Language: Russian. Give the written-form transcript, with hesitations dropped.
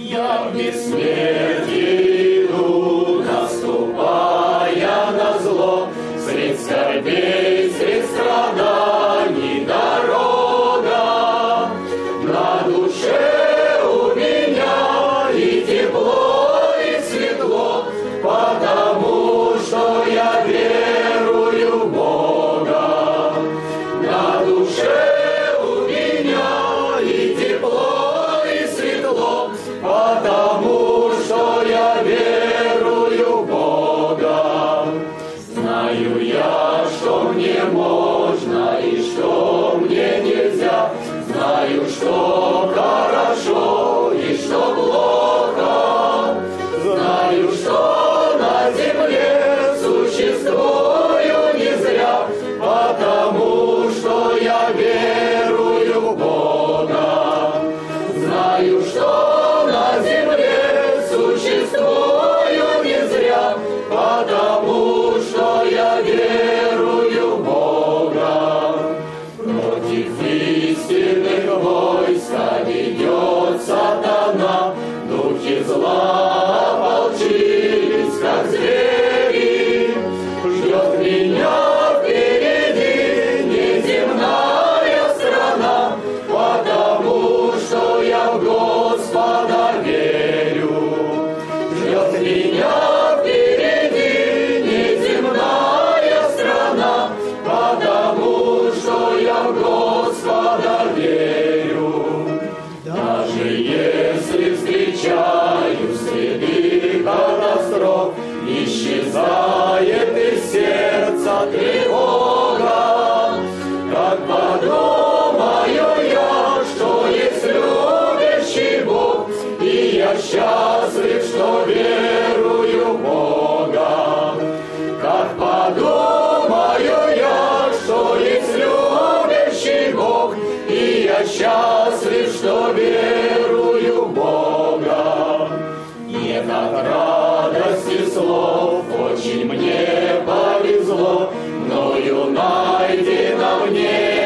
Я в бессмертии иду, наступая на зло, средь скорбей, средь страданий дорога. На душе у меня и тепло, и светло, потому что я верую в Бога. На душе у меня и тепло, и светло, потому что я верую в Бога. Знаю я, что мне можно и что мне нельзя, знаю, что хорошо и что плохо, знаю, что на земле существую не зря, потому что я верую в Бога. Знаю, что на земле существую не зря, потому что я верую в Бога. Против истинных войска ведет сатана, духи зла ополчились, как звери. Ждет меня впереди неземная страна, потому что я в Господа верю. Ждет меня впереди неземная страна, потому что я в Господа верю. Даже если встречаю следы катастроф, исчезает из сердца тревога. Как подумаю я, что есть любящий Бог, и я счастлив, что верую в Бога. Как подумаю я, что есть любящий Бог, и я счастлив, что верую в Бога. Нет от радости слов, очень мне повезло, мною найдено мне